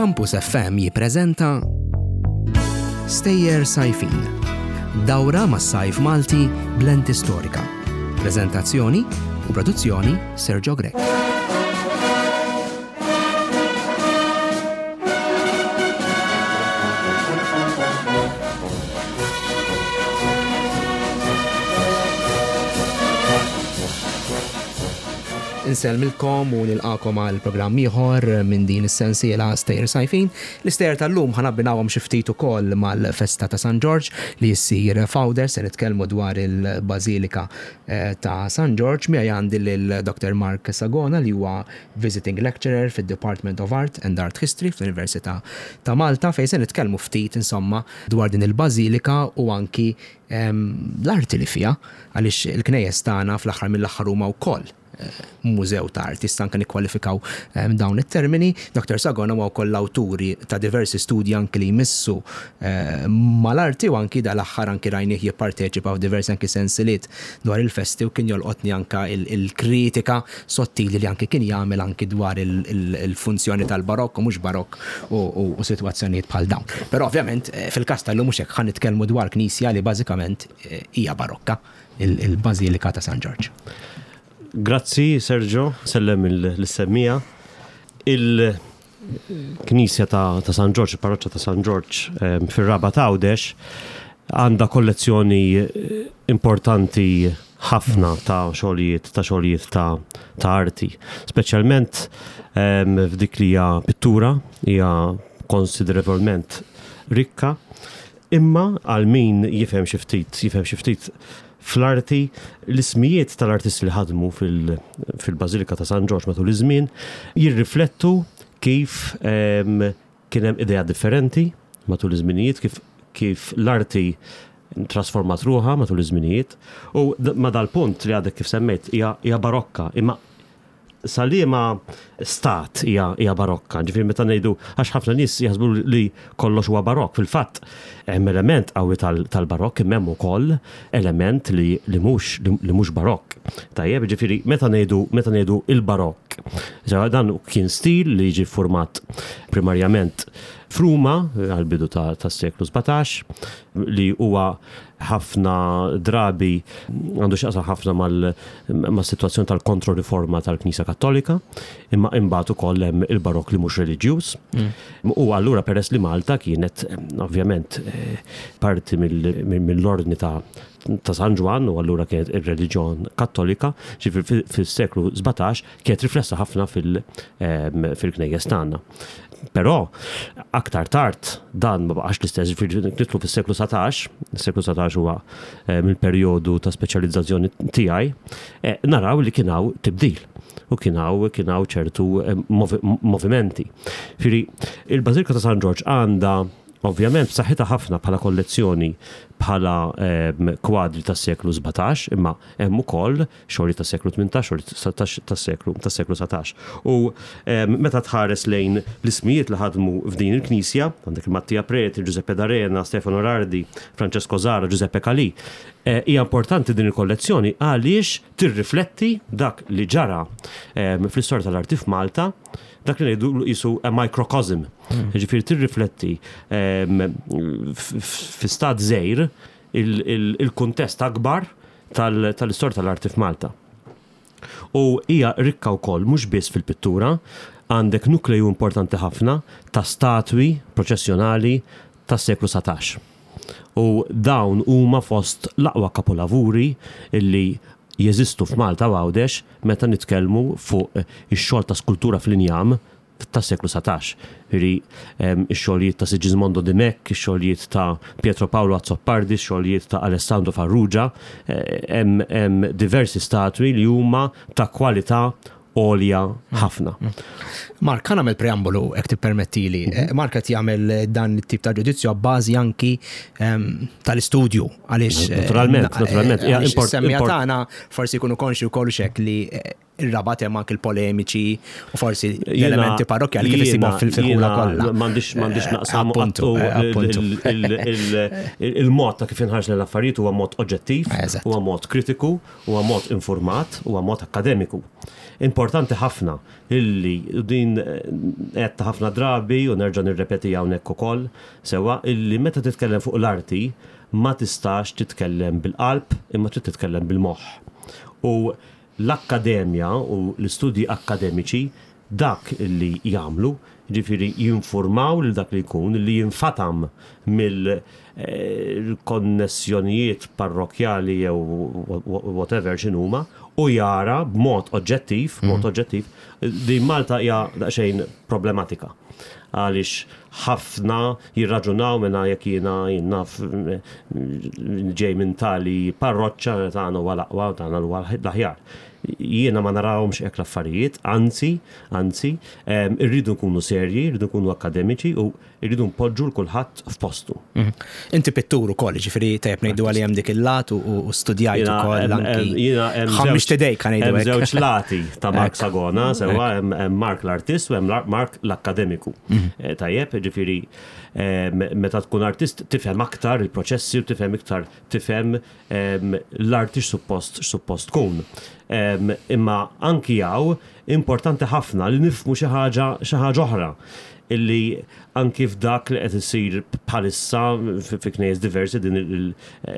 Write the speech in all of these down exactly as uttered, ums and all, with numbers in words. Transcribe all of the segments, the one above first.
Campus F M jippreżenta Stejjer Sajfin. Dawra mas-sajf Malti blend istorika. Preżentazzjoni u produzzjoni Sergio Grek. Insellmilkom u nilqakom għal programm ieħor minn din is-sensiela Stejjer Sajfin. L-istejjer tal-lum ħanabbinawhom xi ftit ukoll mal-festa ta' San George li ssir f'Għawdex se nitkellmu dwar il-Bażilika ta' San George miegħi għandi lil Doctor Mark Sagona li huwa Visiting Lecturer fid-Department of Art and Art History fl-Università ta' Malta fejn se nitkellmu ftit insomma dwar din il-Bażilika u anki l-arti li fiha għaliex il-knejjes tagħna fl-aħħar mill-aħħar huma wkoll mużew ta' arti stanka nikkwalifikaw dawn it-termini. Doctor Sagona huwa wkoll l-awturi ta' diversi studji anki li jmissu mal-arti u anki dal-aħħar anki rajnih jipparteċipa f'diversi anki sensiliet dwar il-festi u kien jolqotni anka il-kritika sottili li anki kien jagħmel anki dwar il-funzjoni tal-barokk u mhux barokk u sitwazzjonijiet bħal dawn. Però ovvjament fil-każ tal-lum mhux hekk ħan nitkellmu dwar knisja li bażikament hija barokka, il-Bażilika ta' San George. Grazzi, Sergio, sellem l-semmija. Il-Knisja ta', ta San George, il-Parroċċa ta' San George um, fil-Raba ta' Għawdex għandha kollezzjoni importanti ħafna ta' xogħlijiet ta' xogħlijiet ta', ta' arti, speċjalment um, f'dik li hija pittura, hija konsiderevolment rikka, imma għal min jifhem xi ftit, jifhem xi ftit fl-arti, l-ismijiet tal-artisti li ħadmu fil-Bażilika ta' San George matul iż-żmien jirriflettu kif um, kien hemm idea differenti matul iż-żminijiet, kif, kif l-arti trasformat ruħha matul iż-żminijiet u ma dal-punt li għadek kif semmejt hija barokka, imma salima stat hija hija barokka. Ġifieri meta ngħidu għax ħafna nies jaħsbu li kollox huwa barokk, fil-fatt hemm element qawwi tal-barokk imma hemm ukoll element li li mhux li mhux barokk. Tajjeb, ġifieri meta ngħidu meta ngħidu il-barokk. Dan kien stil li jiġi format primarjament f'Ruma għal-bidu tas-seklu sebatax li huwa ħafna drabi għandu xaqsa ħafna mal-situazzjoni tal-kontroriforma tal-Knisja Kattolika, imma imbagħad ukoll hemm il-barokk li mhux reliġjuż. Mm. U allura peress li Malta kienet ovvjament parti mill-ordni ta' ta' San Ġwan u allura kienet ir-reliġjon Kattolika, ġifieri fis-seklu sebatax kienet riflessa ħafna fil-knejjes tagħna. Però aktar tard dan ma baqax l-istess, nitlu fis-seklu satax, is-seklu satax huwa mill-perjodu ta' speċjalizzazzjoni tiegħi, naraw li kien hawn tibdil u kien hawn kien hawn ċertu movimenti. Firri il-Bażilika ta' San George għandha ovvjament b'saħħitha ħafna bħala kollezzjoni bħala um, kwadri tas-seklu sebatax, imma hemm ukoll xogħli tas-seklu tmintax, xogħli tas-seklu tas-seklu satax. U um, meta tħares lejn l-ismijiet li ħadmu f'din il-Knisja, għandek il-Mattia Preti, Giuseppe D'Arena, Stefano Rardi, Francesco Zara, Giuseppe Calì, hija eh, importanti din il-kollezzjoni għaliex tirrifletti dak li ġara um, fl-istorja tal-arti f'Malta, dak li ngħidu jisu a microcosm. Mm. Ġifieri tirrifletti fi stat żgħir il-kuntest akbar tal-istorja tal-arti f'Malta. U hija rikka wkoll mhux biss fil-pittura, għandek nukleju importanti ħafna ta' statwi proċessjonali tas-seklu satax. U dawn huma fost l-aqwa kapolavuri illi jeżistu f'Malta u Għawdex meta nitkellmu fuq ix-xogħol ta' skultura fl-injam tas-seklu satax. Iri ix-xogħlijiet ta' Sigismondo de Mech, ix-xogħlijiet ta' Pietro Paolo Azzopardi, ix-xogħlijiet ta' Alessandro Farrugia, hemm diversi statwi li huma ta' kwalità għolja ħafna. Mark, ħana għamil preambolu, ek tippermettili. Mark għat jgħamil dan il-tip ta' ġudizzju għabbażi anki tal-istudju. Għalix, naturalment, naturalment. Għalix semmija tagħna forsi jkunu konxi wkoll xek li ir-Rabat hemm anke il-polemiċi u forsi l-elementi parrokjali kif isibhom fil-filħula kollha. M'għandix m'għandix naqsam il-mod ta' kif inħarġ l-affarijiet huwa mod oġġettiv, huwa mod kritiku, huwa mod informat, huwa mod akademiku. Importanti ħafna illi din qed ħafna drabi u nerġa' nirrepeti hawnhekk ukoll sewa illi meta titkellem fuq l-arti ma tistax titkellem bil-qalb imma trid titkellem bil-moħħ. U l-akkademja u l-istudji akademiċi dak illi jagħmlu, ġifieri jinformaw lil dak li jkun li jinfatam mill-konnessjonijiet parrokjali jew whatever x'inhuma u jara b'mod oġġettiv, mod oġġettiv, di Malta hija daqsxejn problematika. Għaliex ħafna jirraġunaw minna jekk jiena jinnaf ġej minn tali parroċċa tagħna huwa l-aqwa u tagħna huwa l-aħjar. Jiena ma narawhomx hekk l-affarijiet, anzi, anzi, irridu nkunu serji, irridu nkunu akademiċi u irridu npoġġu l-kulħadd f'postu. Inti pittur ukoll, ġifieri tajjeb ngħidu għalli hemm dik il-lat u studjajt ukoll anki ħammix tidejk ngħidu hekk. Hemm żewġ lati ta' Mark Sagona, sewa hemm Mark l-artist u hemm Mark l-akademiku. Tajjeb, ġifieri meta tkun artist tifhem aktar il-proċessi u tifhem iktar tifhem l-arti x'suppost x'suppost tkun. Imma anki jaw importanti ħafna li nifhmu xi ħaġa xi ħaġa oħra illi anki f'dak li qed isir bħalissa fi knejjes diversi din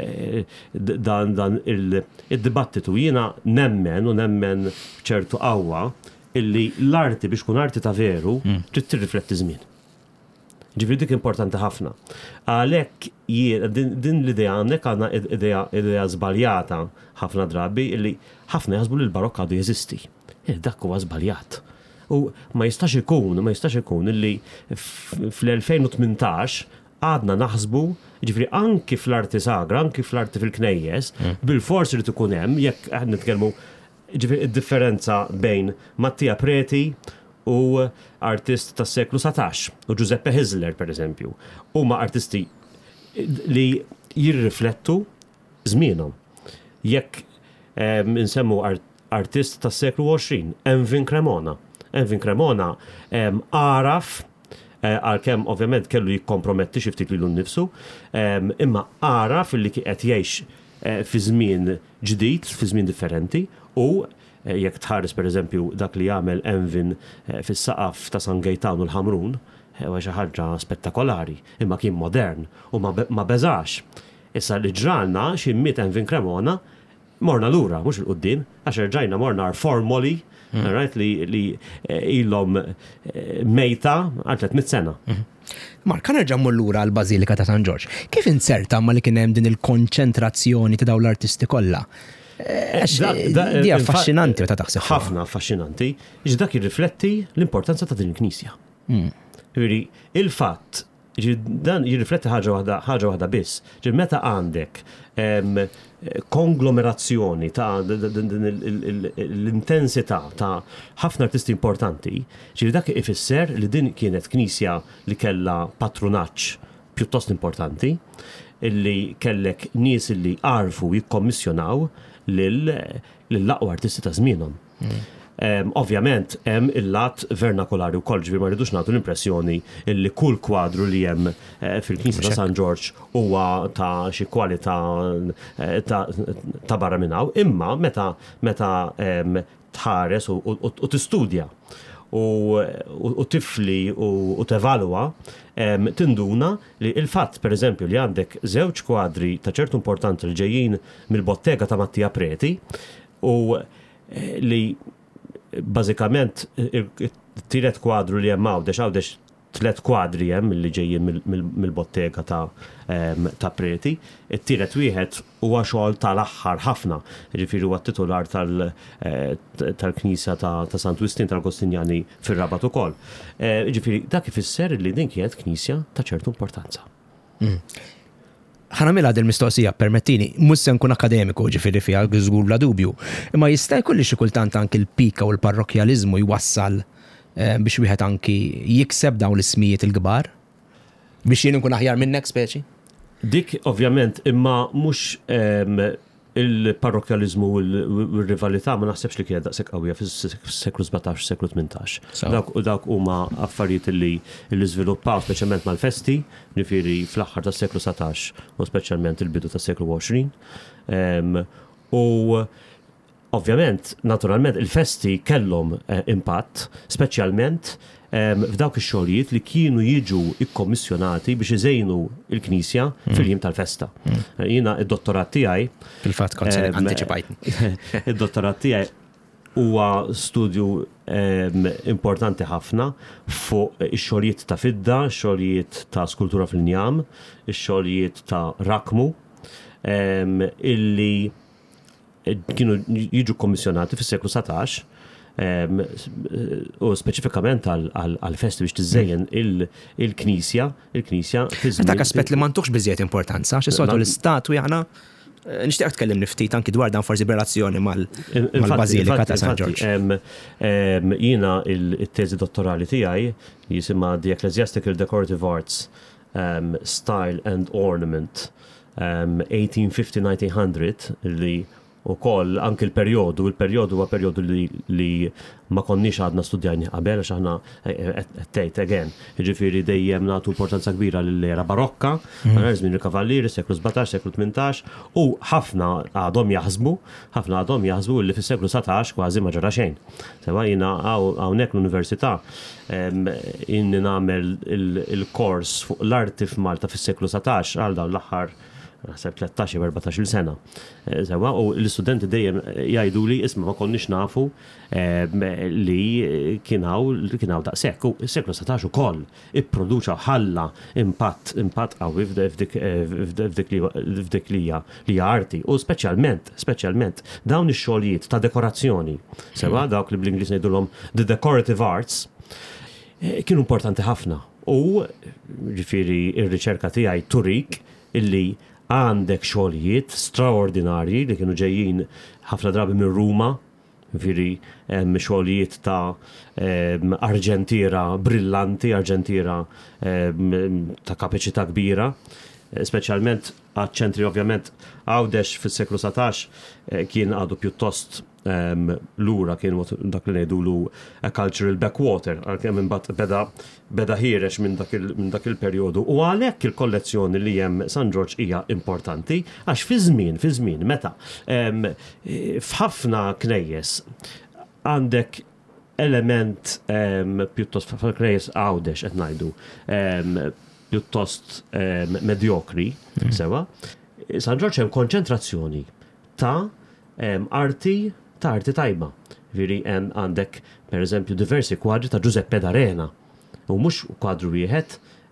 dan dan il-dibattitu jiena nemmen u nemmen ċertu qawwa illi l-arti biex tkun arti ta' veru trid tirrifletti żmien. Ġifieri dik importanti ħafna. Għalhekk din l-idea għandek għandna idea żbaljata ħafna drabi illi ħafna jaħsbu li l-barokk għadu jeżisti. Dak huwa żbaljat. U ma jistax ikun, ma jistax ikun illi fl-elfejn u tmintax għadna naħsbu, ġifieri anki fl-arti sagra, anki fl-arti fil-knejjes, bil-forsi li tkun hemm jekk qed nitkellmu ġifieri id-differenza bejn Mattia Preti u artist tas-seklu satax, u Giuseppe Hizler pereżempju. Huma artisti li jirriflettu żmienhom. Jekk insemmu artist tas-seklu għoxrin, Envin Cremona. Envin Cremona għaraf għalkemm ovvjament kellu jikkomprometti xi ftit lilu nnifsu, imma għaraf li qed jgħix fi żmien ġdid, fi żmien differenti u jekk tħares pereżempju dak li jagħmel Envin fis-saqaf ta' San Gaetano l-Ħamrun, huwa xi ħaġa spettakolari, imma kien modern u ma beżax. Issa li ġralna xi miet Envin Cremona morna lura, mhux il-qudiem, għax rġajna morna formoli, right, li ilhom mejta għal tliet sena. Mark, kan nerġa' mmur lura għall-Bażilika ta' San George. Kif inserta ma li kien hemm din il-konċentrazzjoni ta' dawn l-artisti kollha? Di affaxxinanti ta' taħseb. Ħafna affaxxinanti, dak jirrifletti l-importanza ta' din il-Knisja. Il-fatt dan jirrifletti ħaġa waħda ħaġa waħda biss. Meta għandek konglomerazzjoni ta' l-intensità ta' ħafna artisti importanti, ġifieri dak ifisser li din kienet knisja li kellha patronaġġ pjuttost importanti, illi kellek nies illi għarfu jikkommissjonaw lill-aqwa artisti ta' żmienhom. Ovvjament hemm il-lat vernakolari wkoll, ġifieri ma rridux nagħtu l-impressjoni illi kull kwadru li hemm fil-Knisja ta' San George huwa ta' xi kwalità ta' barra minn hawn, imma meta meta tħares u tistudja u tifli u tevalwa tinduna li il-fatt pereżempju li għandek żewġ kwadri ta' ċertu importanti li ġejjin mill-bottega ta' Mattia Preti u li bażikament it-tielet kwadru li hemm għawdex għawdex tliet kwadri hemm li ġejjin mill-bottega ta' Preti, it-tielet wieħed huwa xogħol tal-aħħar ħafna, jiġifieri huwa titular tal-Knisja ta' Sant Wistin tal-Agostinjani fir-Rabat ukoll. Jiġifieri dak ifisser li din kienet knisja ta' ċertu importanza. ħanamilha din mistoqsija permettini, mhux se nkun akademiku ġifieri fiha żgur bla dubju, imma jista' jkolli xi kultant anke l-pika u l-parrokjaliżmu jwassal biex wieħed anki jikseb dawn l-ismijiet il-kbar? Biex jien nkun aħjar minnek speċi? Dik ovvjament imma mhux il-parrokjalizmu u l-rivalità ma naħsebx li kienet daqshekk qawwija fis-seklu sebgħetax, seklu tmintax. U dawk huma affarijiet li li żviluppaw speċjalment mal-festi, ġifieri fl-aħħar tas-seklu satax u speċjalment il-bidu tas-seklu għoxrin. U ovvjament, naturalment, il-festi kellhom impatt, speċjalment f'dawk ix-xogħlijiet li kienu jiġu ikkommissjonati biex iżejnu l-Knisja fil-jiem tal-festa. Jiena id-dottorat tiegħi fil-fatt kont se antiċipajtni. Id-dottorat tiegħi huwa studju importanti ħafna fuq ix-xogħlijiet ta' fidda, xogħlijiet ta' skultura fil-njam, ix-xogħlijiet ta' rakmu, illi kienu jiġu kommissjonati fis-seklu satax u speċifikament għal-festi biex tiżejjen il-Knisja, il-Knisja dak aspett li m'għandux biżjed importanza, xi soltu l-istatwi aħna nixtieq tkellimni ftit anki dwar dan forsi b'relazzjoni mal-Bażilika ta' San George. Jiena il-teżi dottorali tiegħi jisimha The Ecclesiastical Decorative Arts Style and Ornament eighteen fifty to nineteen hundred li u koll anke il-periodu, il-periodu huwa periodu li, li ma konniex għadna studjajni qabel, għax aħna tgħid again. Jiġifieri dejjem nagħtu importanza kbira lill-era barokka, għandna żmien il-kavallieri, seklu sebgħetax, seklu tmintax, u ħafna għadhom jaħsbu, ħafna għadhom jaħsbu li fis-seklu satax kważi ma ġara xejn. Sewa jiena hawnhekk l-università inni nagħmel il-kors fuq l-arti f'Malta fis-seklu satax għal dawn l-aħħar naħseb tlettax jew erbatax-il sena. Sewa u l-istudenti dejjem jgħidu li isma' ma konniex nafu li kienaw kienaw daqshekk. U s-seklu satax ukoll ipproduċa ħalla impatt impatt qawwi f'dik li hija arti u speċjalment speċjalment dawn ix-xogħlijiet ta' dekorazzjoni. Sewa dawk li bl-Ingliż ngħidulhom the decorative arts kienu importanti ħafna. U ġifieri r-riċerka tiegħi turik illi għandek xogħlijiet straordinarji li kienu ġejjin ħafna drabi minn Ruma, ġifieri xogħlijiet ta' arġentiera brillanti, arġentiera ta' kapaċità kbira, speċjalment għaċ-ċentri ovvjament Għawdex fis-seklu satax kien għadu pjuttost lura kien dak li ngħidulu a cultural backwater, għalkemm imbagħad beda beda ħierex minn dak il-perjodu. U għalhekk il-kollezzjoni li hemm San George hija importanti għax fi żmien, fi żmien meta f'ħafna knejjes għandek element pjuttost f'knejjes Għawdex qed ngħidu pjuttost medjokri, sewa. San George hemm konċentrazzjoni ta' arti ta' arti tajba. Viri għandek per eżempju diversi kwadri ta' Giuseppe d'Arena. U mhux kwadru wieħed,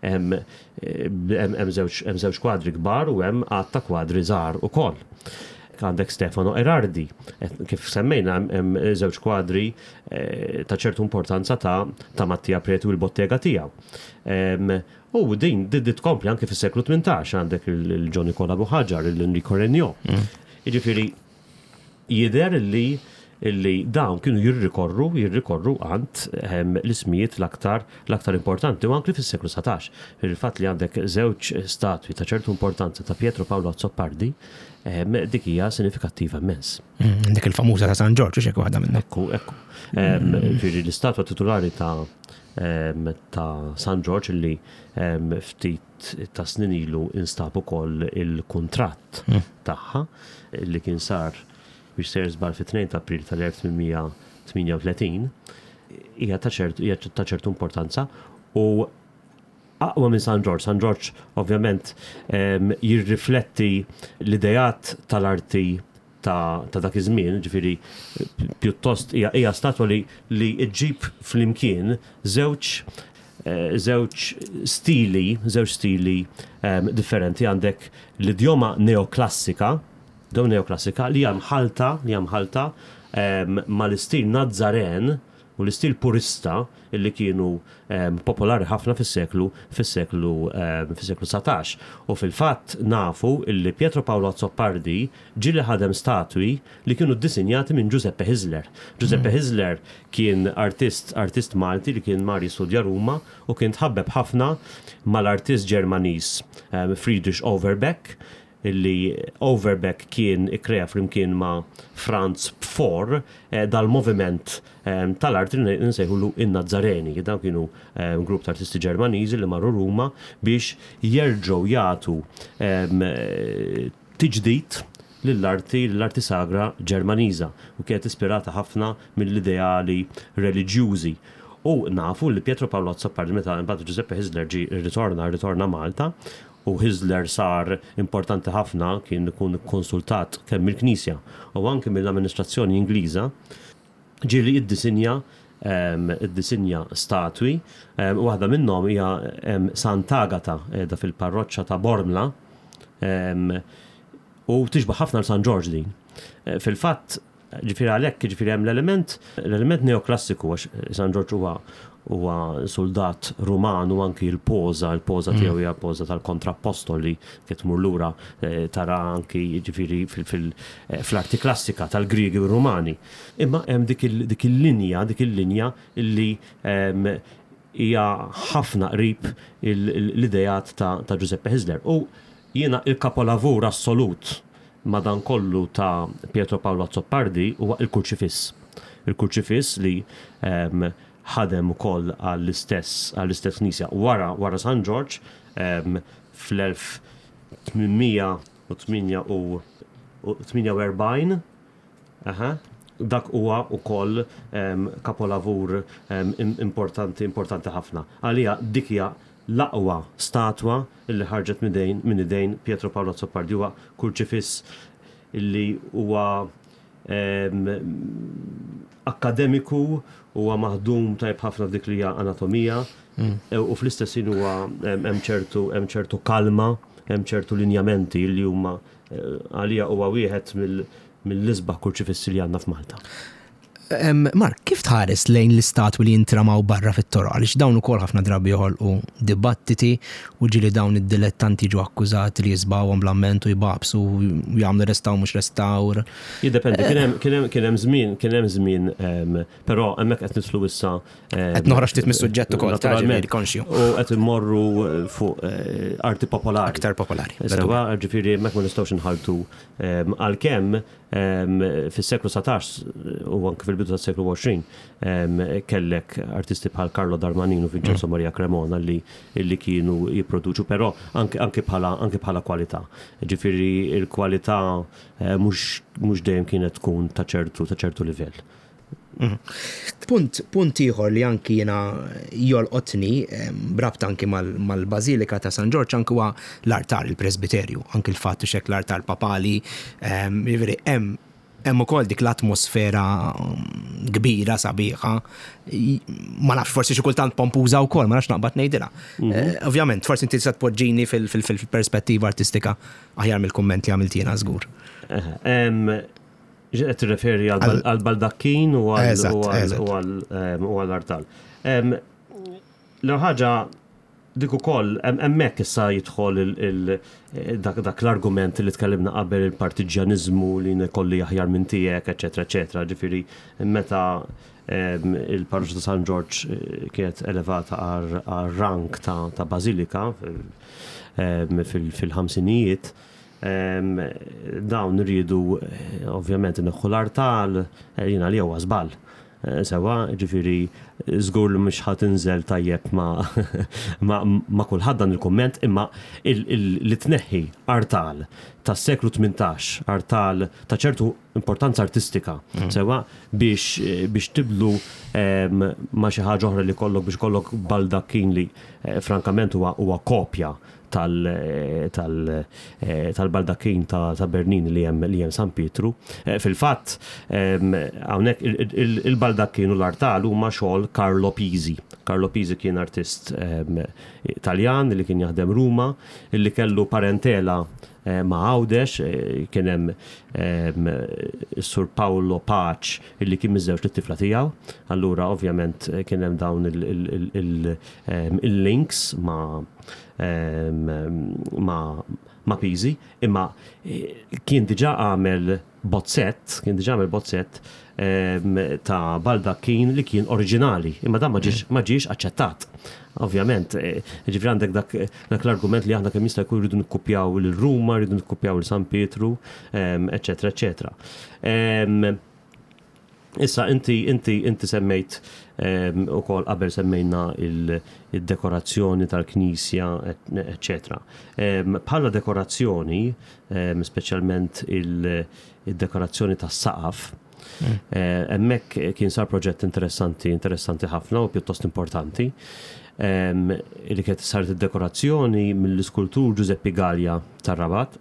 hemm żewġ kwadri kbar u hemm għadd ta' kwadri żgħar ukoll. Għandek Stefano Erardi, kif semmejna hemm żewġ kwadri ta' ċertu importanza ta' ta' Mattia Preti u l-bottega tiegħu. U din dit tkompli anke fis-seklu tmintax għandek il-John Nicola Buħaġar, il-Enrico Regnault. Jiġifieri jidher li illi dawn kienu jirrikorru, jirrikorru għand l-ismijiet l-aktar l-aktar importanti u anke fis-seklu satax. Il-fatt li għandek żewġ statwi ta' ċertu importanza ta' Pietro Paolo Azzopardi dik hija sinifikattiva immens. Dik il-famuża ta' San George x'hekk waħda minnha. Ekku, ekku. Ġifieri l-istatwa titolari ta' ta' San George li ftit ta' snin ilu instab ukoll il-kuntratt tagħha li kien sar biex ser żbar fit-tnejn ta' April tal-elf tminmija tminja u tletin hija ta' ċertu importanza u aqwa minn San George. San George ovvjament jirrifletti l-idejat tal-arti ta' dak iż-żmien, ġifieri pjuttost hija statwa li li ġġib flimkien żewġ żewġ stili, żewġ stili differenti. Għandek l-idjoma neoklassika, dawn neoklassika li hija mħalta, li hija mħalta mal-istil Nazzaren u l-istil purista illi kienu popolari ħafna fis-seklu fis-seklu fis-seklu satax. U fil-fatt nafu illi Pietro Paolo Azzopardi ġieli ħadem statwi li kienu ddisinjati minn Giuseppe Hisler. Giuseppe Hisler kien artist artist Malti li kien mar jistudja Ruma u kien tħabbeb ħafna mal-artist Ġermaniż Friedrich Overbeck illi Overbeck kien ikkrea flimkien ma' Franz Pfor dal-moviment tal-art li nsejħulu in-Nazzareni. Dawn kienu grupp ta' artisti Ġermaniżi li marru Ruma biex jerġgħu jagħtu tiġdid lill-arti l-arti sagra Ġermaniża u kienet ispirata ħafna mill-ideali reliġjużi. U nafu li Pietro Paolo Azzopardi meta mbagħad Giuseppe Hizler ġi ritorna ritorna Malta u Hizler sar importanti ħafna kien ikun konsultat kemm mill-Knisja u anke mill-amministrazzjoni Ingliża ġieli iddisinja id-disinja statwi, waħda minnhom hija Sant'Agata qiegħda fil-parroċċa ta' Bormla u tixbaħ ħafna l San George din. Fil-fatt ġifieri għalhekk ġifieri hemm l-element l-element neoklassiku għax San George huwa huwa soldat Ruman u anki l-poża, l-poża tiegħu hija poża tal-kontrapposto li qed tmur lura tara anki ġifieri fl-arti klassika tal-Griegi u Rumani. Imma hemm dik il-linja, dik il-linja illi hija ħafna qrib l-idejat ta' Giuseppe Hizler. U jiena il-kapolavur assolut madankollu ta' Pietro Paolo Azzopardi huwa il-Kurċifiss. Il-Kurċifiss li ħadem ukoll għall-istess għall-istess Knisja wara wara San George fl-elf tminmija tminja u erbgħin. Aha. Dak huwa wkoll kapolavur importanti importanti ħafna. Għalija dik hija l-aqwa statwa illi ħarġet minn idejn Pietro Paolo Azzopardi huwa Kurċifiss illi huwa akademiku huwa maħdum tajb ħafna f'dik li hija anatomija u fl-istess huwa hemm ċertu hemm ċertu kalma, hemm ċertu linjamenti li huma għalija huwa wieħed mill-isbaħ Kurċifissi li għandna f'Malta. Mark, kif tħares lejn l-istatwi li jintramaw barra fit-toroq għaliex dawn ukoll ħafna drabi joħolqu dibattiti u ġieli dawn id-dilettanti ġew akkużati li jisbawhom bl-amment u jbabsu u jagħmlu restaw mhux restawr. Jiddependi, kien hemm kien hemm żmien, kien hemm żmien, però hemmhekk qed nidħlu issa qed noħroġ ftit mis-suġġett ukoll ġifieri konxju. U qed immorru fuq arti popolari. Aktar popolari. Sewa ġifieri hemmhekk ma nistgħux inħaltu għalkemm fis-seklu satax u anke fil-bidu tas-seklu għoxrin kellek artisti bħal Carlo Darmanino u Vincenzo Maria Cremona li li kienu jipproduċu, però anke anke bħala anke bħala kwalità. Ġifieri l-kwalità mhux dejjem kienet tkun ta' ċertu ta' ċertu livell. Punt punt ieħor li anki jiena jolqotni brabta anki mal-Bażilika ta' San George anki huwa l-artar il-Presbiterju, anki l-fatt xek l-artar papali, jiġifieri hemm hemm ukoll dik l-atmosfera kbira sabiħa, ma nafx forsi xi kultant pompuża wkoll, ma nafx naqbad ngħidilha. Ovvjament, forsi inti tista' tpoġġini fil-perspettiva artistika aħjar mill-kumment li għamilt jiena żgur. Qed tirreferi għall-baldakkin u għall-artal. L ħaġa dik ukoll hemmhekk issa jidħol dak l-argument li tkellimna qabel il-partiġjaniżmu li nekolli aħjar minn tiegħek, eċetera, eċetera. Ġifieri meta il-parroċċa ta' San George kienet elevata għar rank ta' bażilika fil-ħamsinijiet, dawn rridu ovvjament neħħu l-artal jiena li huwa żball. Sewa, ġifieri żgur li mhux ħadd inżel tajjeb ma' kulħadd dan il-kumment, imma li tneħħi artal tas-seklu tmintax, artal ta' ċertu importanza artistika, sewa biex biex tibdlu ma' xi ħaġa oħra li kollok biex kollok baldakkin li frankament huwa huwa kopja tal-baldakkin ta' Bernini li hemm li hemm San Pietru. Fil-fatt hawnhekk il-baldakkin u l-artal huma xogħol Carlo Pisi. Carlo Pisi kien artist Taljan li kien jaħdem Ruma, illi kellu parentela ma' Għawdex, kien hemm Sur Paolo Paċ illi kien miżewġ lit-tifla tiegħu. Allura ovvjament kien hemm dawn il-links ma' ma ma' Pisi, imma kien diġà għamel bozzett, kien diġà għamel bozzett ta' baldachin li kien oriġinali, imma dan ma ġiex aċċettat. Ovvjament, ġifri għandek dak l-argument li aħna kemm jista' jkun rridu nikkupjaw il-Ruma, rridu nikkupjaw il-San Pietru, eċetera, eċetera. Issa, inti inti inti semmejt ukoll qabel semmejna il-dekorazzjoni tal-Knisja, eċetera. Bħala dekorazzjoni, speċjalment il-dekorazzjoni tas-saqaf, hemmhekk kien sar proġett interessanti, interessanti ħafna u pjuttost importanti. Li kienet saret id-dekorazzjoni mill-iskultur Giuseppe Gallia tar-Rabat.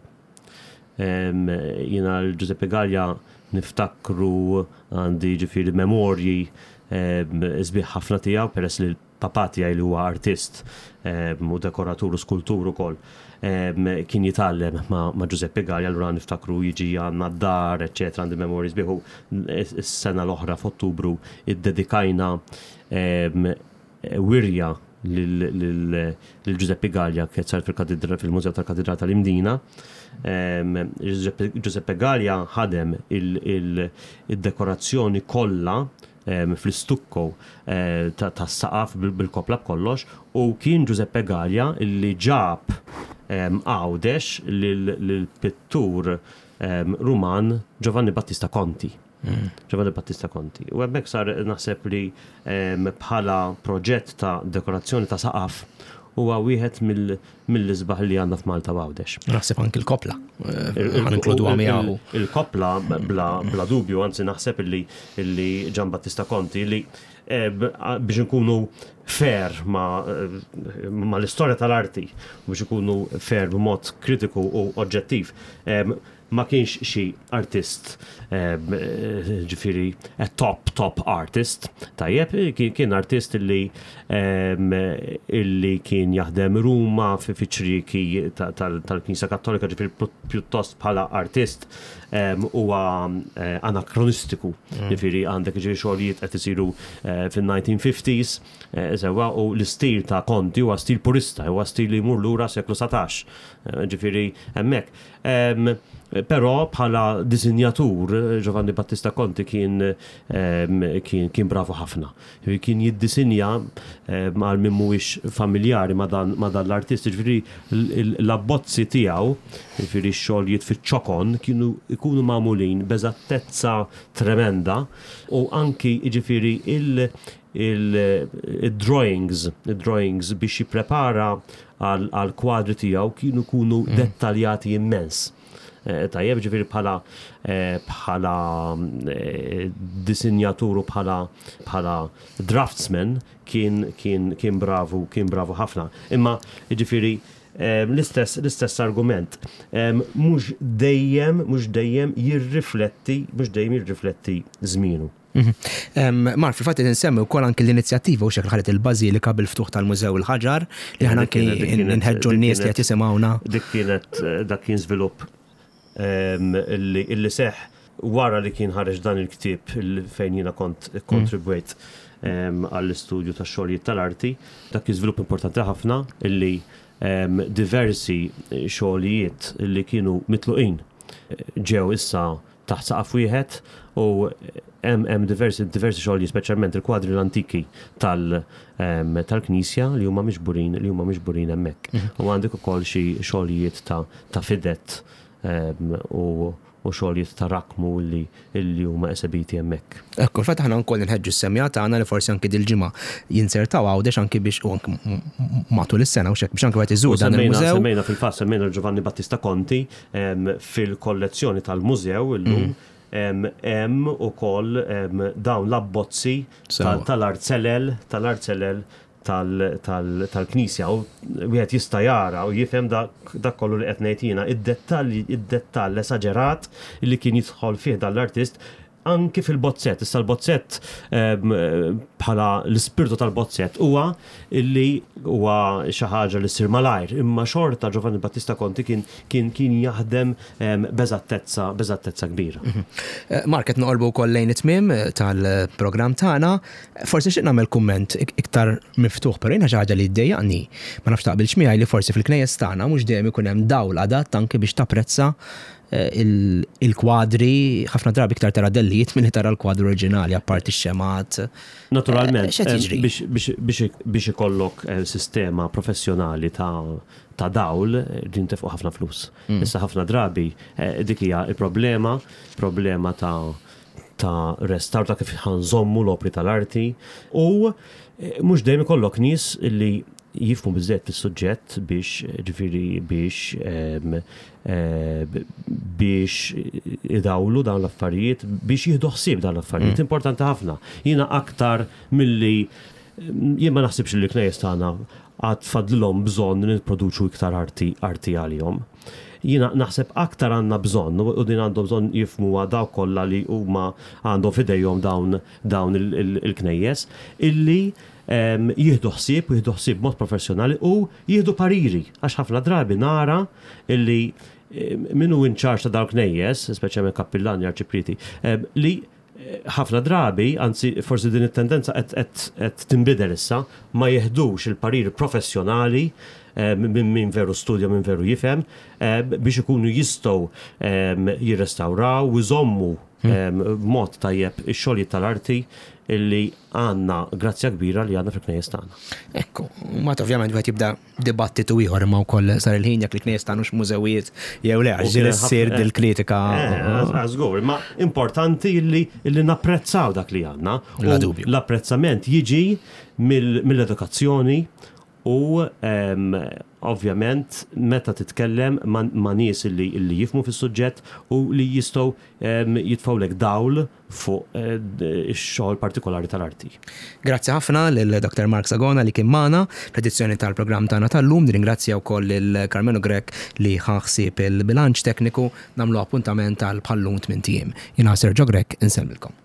Jiena l-Giuseppe Gallia niftakru għandi ġifieri memorji sbieħ ħafna tiegħu peress li l-papa tiegħi li huwa artist u dekoratur u skultur ukoll kien jitgħallem ma' Giuseppe Gallia, allura niftakru jiġi għandna d-dar, eċetera, għandi memorji sbieħ. Is-sena l-oħra f'Ottubru iddedikajna wirja lil-Giuseppe Gallia kien sar fil-Mużew tal-Katedra tal-Imdina. Giuseppe Gallia ħadem il-dekorazzjoni kollha fl-istukko tas-saqaf bil-kopla b'kollox u kien Giuseppe Gallia illi ġab għawdex lill-pittur Ruman Giovanni Battista Conti. Giovanni Battista Conti. U hemmhekk sar naħseb li bħala proġett ta' dekorazzjoni ta' saqaf huwa wieħed mill-isbaħ li għandna f'Malta għawdex. Naħseb anke il-kopla. Ħaninkludu għamijaw. Il-kopla bla dubju, anzi naħseb illi Gian Battista Conti li biex nkunu fair ma l-istorja tal-arti, biex nkunu fair b'mod kritiku u oġġettiv. Ma kienx xi artist ġifieri top top artist, tajjeb, kien artist illi illi kien jaħdem Ruma fi ċriki tal-Knisja Kattolika, ġifieri pjuttost bħala artist huwa anakronistiku, ġifieri għandek ġifieri xogħlijiet qed isiru fin-nineteen fifties, sewa u l-istil ta' Conti huwa stil purista, huwa stil li jmur lura seklu satax, ġifieri hemmhekk. Però bħala disinjatur Giovanni Battista Conti kien kien kien bravu ħafna. Kien jiddisinja mal min mhuwiex familjari ma dan l-artist, ġifieri l-abbozzi tiegħu, ġifieri x-xogħlijiet fiċ-ċokon kienu jkunu magħmulin b'eżattezza tremenda u anki ġifieri il- il-drawings, il-drawings biex jipprepara għal kwadri tiegħu kienu kunu dettaljati immens. Tajjeb ġifieri bħala bħala disinjatur u bħala bħala draftsman kien kien kien bravu kien bravu ħafna. Imma ġifieri l-istess l-istess argument mhux dejjem mhux dejjem jirrifletti mhux dejjem jirrifletti żmienu. Mar, fil-fatt insemmi wkoll anke l-inizjattiva u xekk ħadet il-Bażilika bil-ftuħ tal-Mużew il-Ħaġar li ħana nħeġġu n-nies li qed jisimgħuna. Dik kienet dak kien żvilupp illi seħ wara li kien ħareġ dan il-ktieb fejn jiena kont kontribwejt għall-istudju tax-xogħlijiet tal-arti, dak iżvilupp importanti ħafna illi diversi xogħlijiet li kienu mitluqin ġew issa taħt saqaf wieħed u hemm diversi diversi xogħlijiet speċjalment il-kwadri l-antiki tal-Knisja li huma miġburin li huma miġburin hemmhekk. U għandek ukoll xi xogħlijiet ta' fidet u xogħlijiet ta' rakmu li li huma esebiti hemmhekk. Ekku, fatt aħna nkoll inħeġġu s-semja tagħna li forsi anke dil-ġimgħa jinsertaw għawdex anke biex u anke matul is-sena u xekk biex anke qed iżur dan il-mużew. Semmejna fil-fatt semmejna Giovanni Battista Conti fil-kollezzjoni tal-mużew illum hemm ukoll dawn l-abbozzi tal-art selel tal-art selel tal-Knisja u wieħed jista' jara u jifhem dak kollu li qed ngħid jiena id-dettalji id-dettall esaġerat li kien jidħol fih dan l-artist anki fil-bozzett. Issa l-bozzett bħala l-ispirtu tal-bozzett huwa illi huwa xi ħaġa li ssir malajr, imma xorta Giovanni Battista Conti kien kien kien jaħdem beżattezza beżattezza kbira. Mark, qed noqorbu wkoll lejn it-tmiem tal-programm tagħna, forsi xi nagħmel kumment iktar miftuħ, però jiena xi ħaġa li ddejjaqni. Ma nafx taqbilx miegħi li forsi fil-knejjes tagħna mhux dejjem ikun hemm dawl adatt anke biex tapprezza il-kwadri, ħafna drabi iktar tara dellijiet minn tara l-kwadru oriġinali apparti x-xemat. Naturalment, biex ikollok sistema professjonali ta' dawl, din tefqu ħafna flus. Issa ħafna drabi dik hija il-problema, problema ta' ta' restart ta' kif ħanżommu l-opri tal-arti u mhux dejjem ikollok nies li jifmu biżżejjed fis-suġġett biex ġifieri biex biex idawlu dawn l-affarijiet, biex jieħdu ħsieb dawn l-affarijiet. Importanti ħafna. Jiena aktar milli jien ma naħsibx li l-knejjes tagħna għad fadlhom bżonn nipproduċu iktar arti arti għalihom. Jiena naħseb aktar għandna bżonn u din għandhom bżonn jifhmuha dawk kollha li huma għandhom f'idejhom dawn dawn il-knejjes illi jieħdu ħsieb u jieħdu ħsieb mod professjonali u jieħdu pariri għax ħafna drabi nara illi minnu inċarġ ta' dawk knejjes, speċjalment kappillani arċipriti, li ħafna drabi, anzi forsi din it-tendenza qed tinbidel issa, ma jeħdux il-pariri professjonali minn min veru studja, minn veru jifhem, biex ikunu jistgħu jirrestawraw u jżommu b'mod tajjeb ix-xogħlijiet tal-arti illi għandna grazzja kbira li għandna fil-knejjes tagħna. Ekku, mbagħad ovvjament wieħed jibda dibattitu ieħor imma wkoll sar il-ħin jekk il-knejjes tagħna mużewijiet jew le għax din issir dil-kritika. Żgur, imma importanti illi illi napprezzaw dak li għandna. L-apprezzament jiġi mill-edukazzjoni u ovvjament meta titkellem ma' nies illi jifhmu fis-suġġett u li jistgħu jitfgħulek dawl fuq ix-xogħol partikolari tal-arti. Grazzi ħafna lil doktor Mark Sagona li kien magħna fl-edizzjoni tal-programm tagħna tal-lum. Nirringrazzja wkoll lil Carmelo Grek li ħaħsib il-bilanċ tekniku, nagħmlu appuntament tal bħallum tmien tiem. Jiena Sergio Grek insemmilkom.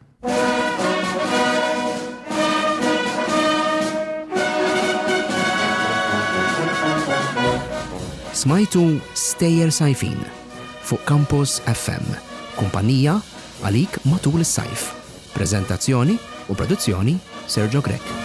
Smajtu Stejjer Sajfin fuq Campus F M. Kumpanija għalik matul is-sajf. Preżentazzjoni u produzzjoni Sergio Grek.